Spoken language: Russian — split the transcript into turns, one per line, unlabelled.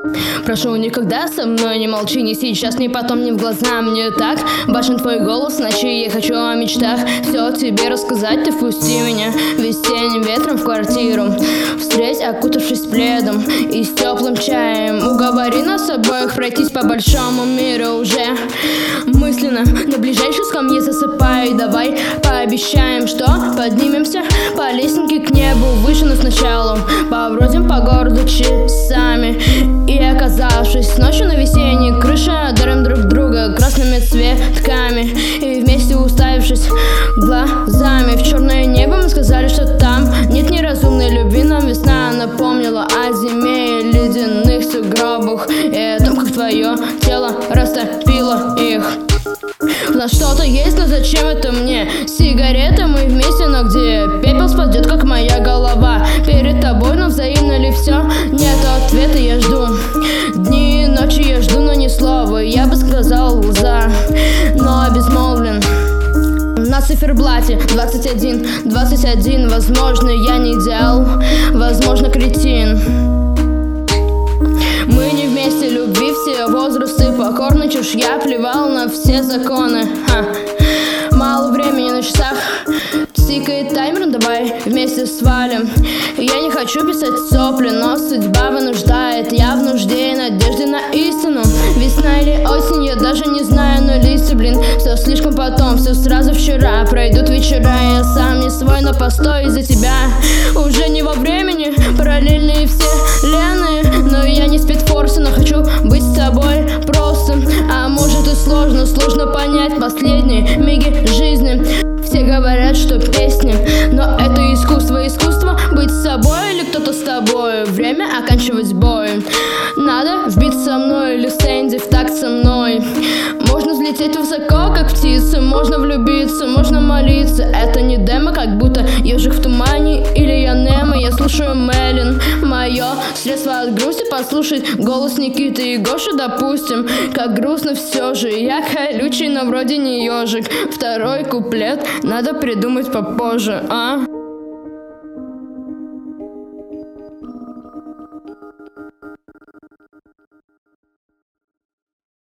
Прошу, никогда со мной не молчи, ни сейчас, ни потом, ни в глаза мне так важен твой голос в ночи, я хочу о мечтах все тебе рассказать, ты впусти меня весенним ветром в квартиру, встреть, окутавшись пледом и с теплым чаем. Уговори нас обоих пройтись по большому миру уже мысленно. На ближайшей скамье засыпай, давай пообещаем, что поднимемся по лестнике к небу выше, но сначала побродим по городу часами. И оказавшись ночью на весенней крыше, дарим друг друга красными цветками. И вместе уставившись глазами в черное небо, мы сказали, что там нет неразумной любви. Нам весна напомнила о зиме и ледяных сугробах, и о том, как твое тело растопило их. У нас что-то есть, но зачем это мне? Сигареты, мы вместе, но где? Пепел спадет, как моя голова перед тобой, но взаимно ли все? Нет ответа, я жду дни и ночи, я жду, но ни слова. Я бы сказал за, но безмолвен. На циферблате 21, 21. Возможно, я не идеал, возможно, кретин. Мы не вместе, любви все возрасты, покорный чушь, я плевал на все законы. Мало времени на часах, тикает таймер, давай вместе свалим. Я не хочу писать сопли, но судьба вынуждает. Я в нужде и надежде на истину. Весна или осень, я даже не знаю, но листья, блин, все слишком потом, все сразу вчера. Пройдут вечера, я сам не свой, но постой из-за тебя. Уже не во времени, параллельные вселенные, но я не спидфорса, но хочу быть с тобой просто. А может и сложно, сложно понять последние миги жизни. Все говорят, что песни, но это искусство, искусство быть с собой или кто-то с тобой. Время оканчивать бой. Надо вбить со мной или Сэнди в такт со мной. Можно взлететь высоко, как птица, можно влюбиться, можно молиться. Это не демо, как будто ежик в тумане или я Немо. Я слушаю Мэлен, мое средство от грусти послушать голос Никиты и Гоши, допустим. Как грустно все же, я колючий, но вроде не ежик. Второй куплет надо придумать попозже, а?